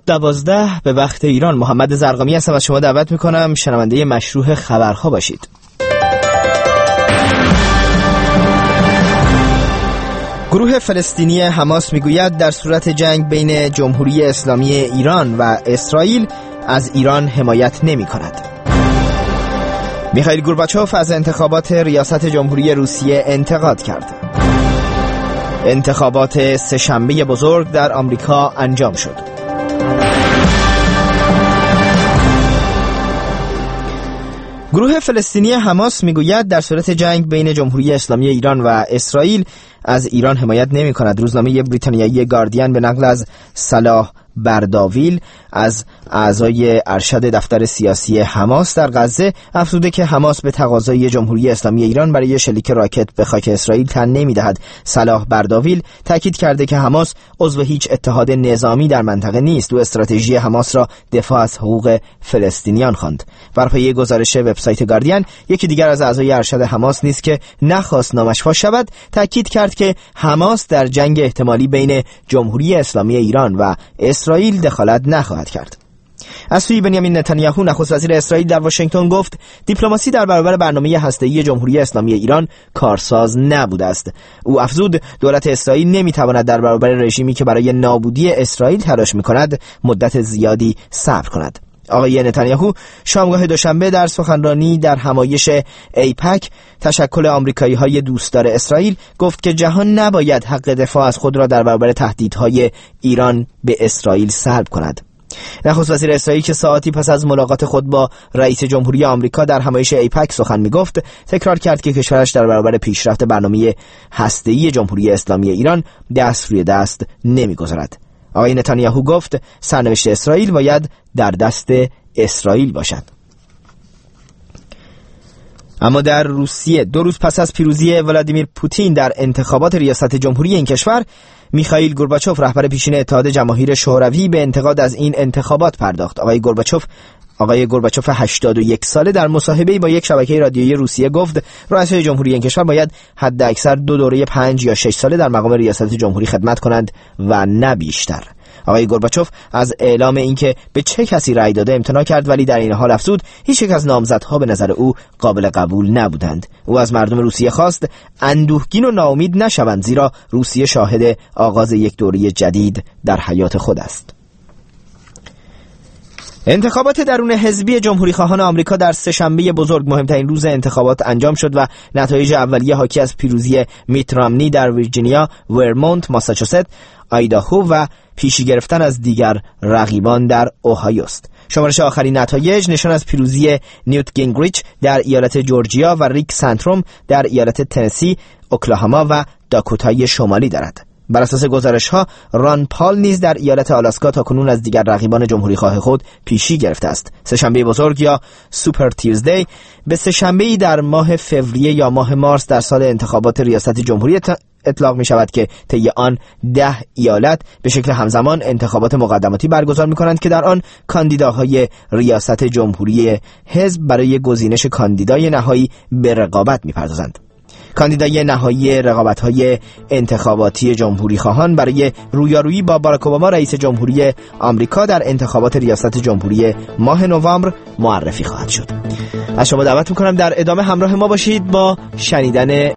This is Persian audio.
12 به وقت ایران. محمد زرقامی هستم، از شما دعوت میکنم شنونده مشروع خبرها باشید. گروه فلسطینی حماس میگوید در صورت جنگ بین جمهوری اسلامی ایران و اسرائیل از ایران حمایت نمی کند. میخائیل گورباچوف از انتخابات ریاست جمهوری روسیه انتقاد کرد. انتخابات سه‌شنبه بزرگ در آمریکا انجام شد. گروه فلسطینی حماس میگوید در صورت جنگ بین جمهوری اسلامی ایران و اسرائیل از ایران حمایت نمی کند. روزنامه بریتانیایی گاردین به نقل از صلاح برداویل از اعضای ارشد دفتر سیاسی حماس در غزه افزوده که حماس به تقاضای جمهوری اسلامی ایران برای شلیک راکت به خاک اسرائیل تن نمی‌دهد. صلاح برداویل تاکید کرده که حماس عضو هیچ اتحاد نظامی در منطقه نیست و استراتژی حماس را دفاع از حقوق فلسطینیان خواند. بر پایه گزارش وبسایت گاردین، یکی دیگر از اعضای ارشد حماس نیز که نخواست نامش فاش شود تاکید کرد که حماس در جنگ احتمالی بین جمهوری اسلامی ایران و اسرائیل دخالت نخواهد کرد. از سوی بنیامین نتانیاهو نخست وزیر اسرائیل در واشنگتن گفت دیپلماسی در برابر برنامه هسته‌ای جمهوری اسلامی ایران کارساز نبوده است. او افزود دولت اسرائیل نمیتواند در برابر رژیمی که برای نابودی اسرائیل تلاش میکند مدت زیادی صبر کند. آقای نتانیاهو شامگاه دوشنبه در سخنرانی در همایش ایپک تشکل آمریکایی‌های دوستدار اسرائیل گفت که جهان نباید حق دفاع از خود را در برابر تهدیدهای ایران به اسرائیل سلب کند. نخست وزیر اسرائیل که ساعتی پس از ملاقات خود با رئیس جمهوری آمریکا در همایش ایپک سخن میگفت تکرار کرد که کشورش در برابر پیشرفت برنامه هسته‌ای جمهوری اسلامی ایران دست روی دست نمیگذارد. آقای نتانیاهو گفت سرنوشت اسرائیل باید در دست اسرائیل باشد. اما در روسیه 2 روز پس از پیروزی ولادیمیر پوتین در انتخابات ریاست جمهوری این کشور، میخائیل گورباچوف رهبر پیشین اتحاد جماهیر شوروی به انتقاد از این انتخابات پرداخت. آقای گورباچوف 81 ساله در مصاحبه‌ای با یک شبکه رادیویی روسیه گفت رؤسای جمهوری این کشور باید حداکثر 2 دوره 5 یا 6 ساله در مقام ریاست جمهوری خدمت کنند و نه بیشتر. آقای گورباچوف از اعلام اینکه به چه کسی رأی داده امتناع کرد، ولی در این حال افزود هیچ یک از نامزدها به نظر او قابل قبول نبودند. او از مردم روسیه خواست اندوهگین و ناامید نشوند، زیرا روسیه شاهد آغاز یک دوره جدید در حیات خود است. انتخابات درون حزبی جمهوری خواهان آمریکا در سه‌شنبه بزرگ مهمترین روز انتخابات انجام شد و نتایج اولیه حاکی از پیروزی میت رامنی در ویرجینیا، ورمونت، ماساچوست، آیداهو و پیشی گرفتن از دیگر رقیبان در اوهایو است. شمارش آخرین نتایج نشان از پیروزی نیوت گینگریچ در ایالت جورجیا و ریک سنتروم در ایالت تنسی، اوکلاهاما و داکوتای شمالی دارد. بر اساس گزارش‌ها ران پال نیز در ایالت آلاسکا تاکنون از دیگر رقیبان جمهوری خواه خود پیشی گرفته است. سه‌شنبه بزرگ یا سوپر تیوزدی به سه‌شنبه‌ای در ماه فوریه یا ماه مارس در سال انتخابات ریاست جمهوری اطلاق می شود که طی آن 10 ایالت به شکل همزمان انتخابات مقدماتی برگزار می کنند که در آن کاندیداهای ریاست جمهوری حزب برای گزینش کاندیدای نهایی به رقابت می پردازند. کاندیدای نهایی رقابت‌های انتخاباتی جمهوری خواهان برای رویارویی با باراک اوباما رئیس جمهوری آمریکا در انتخابات ریاست جمهوری ماه نوامبر معرفی خواهد شد. از شما دعوت می‌کنم در ادامه همراه ما باشید با شنیدن